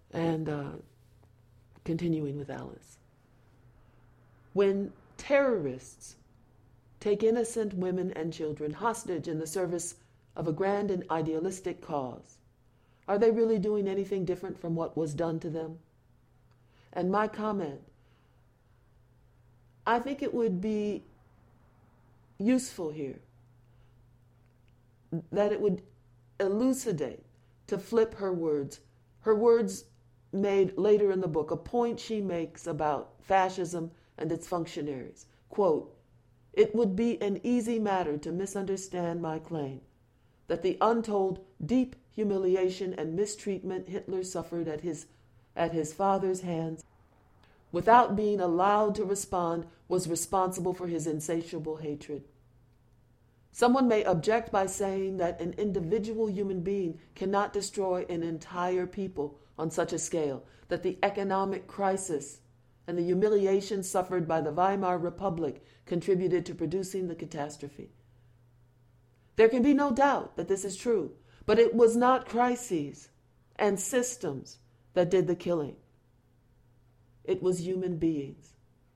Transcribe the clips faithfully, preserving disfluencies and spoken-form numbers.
And uh, continuing with Alice. When terrorists take innocent women and children hostage in the service of a grand and idealistic cause, are they really doing anything different from what was done to them? And my comment, I think it would be useful here that it would elucidate, to flip her words, her words made later in the book, a point she makes about fascism and its functionaries. Quote, "It would be an easy matter to misunderstand my claim that the untold deep humiliation and mistreatment Hitler suffered at his, at his father's hands, without being allowed to respond, was responsible for his insatiable hatred. Someone may object by saying that an individual human being cannot destroy an entire people on such a scale, that the economic crisis and the humiliation suffered by the Weimar Republic contributed to producing the catastrophe. There can be no doubt that this is true, but it was not crises and systems that did the killing. It was human beings.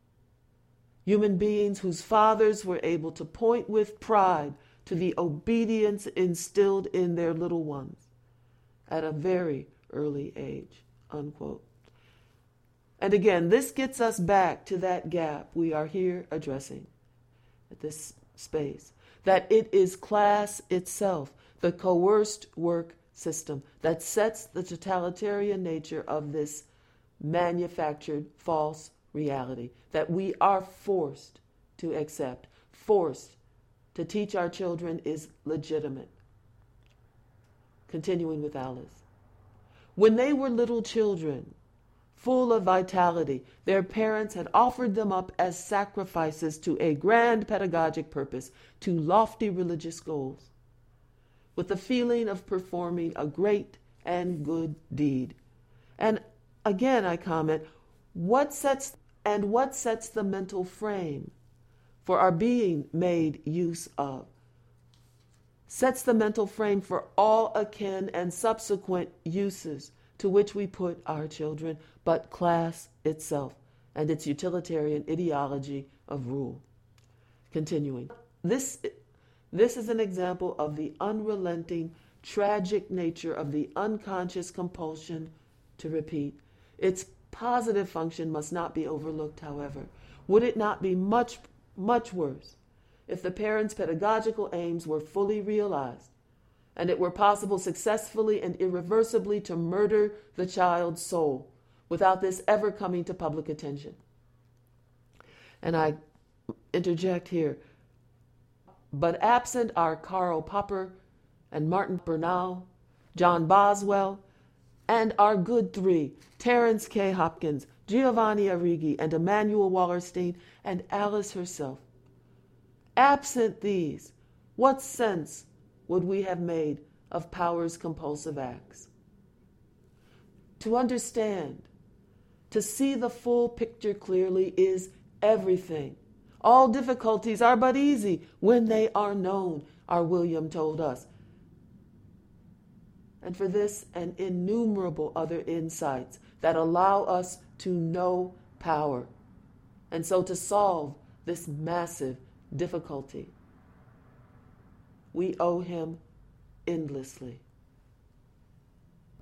Human beings whose fathers were able to point with pride to the obedience instilled in their little ones at a very early age," unquote. And again, this gets us back to that gap we are here addressing at this space, that it is class itself, the coerced work system, that sets the totalitarian nature of this manufactured false reality that we are forced to accept, forced to teach our children is legitimate. Continuing with Alice. When they were little children, full of vitality, their parents had offered them up as sacrifices to a grand pedagogic purpose, to lofty religious goals, with the feeling of performing a great and good deed. And again, I comment, what sets and what sets the mental frame for our being made use of? Sets the mental frame for all akin and subsequent uses to which we put our children, but class itself and its utilitarian ideology of rule. Continuing. This, this is an example of the unrelenting, tragic nature of the unconscious compulsion to repeat. Its positive function must not be overlooked, however. Would it not be much, much worse if the parents' pedagogical aims were fully realized and it were possible successfully and irreversibly to murder the child's soul without this ever coming to public attention? And I interject here, but absent are Karl Popper and Martin Bernal, John Boswell, and our good three, Terence K. Hopkins, Giovanni Arrighi, and Emanuel Wallerstein, and Alice herself. Absent these, what sense would we have made of power's compulsive acts? To understand, to see the full picture clearly is everything. All difficulties are but easy when they are known, our William told us. And for this and innumerable other insights that allow us to know power, and so to solve this massive difficulty, we owe him endlessly.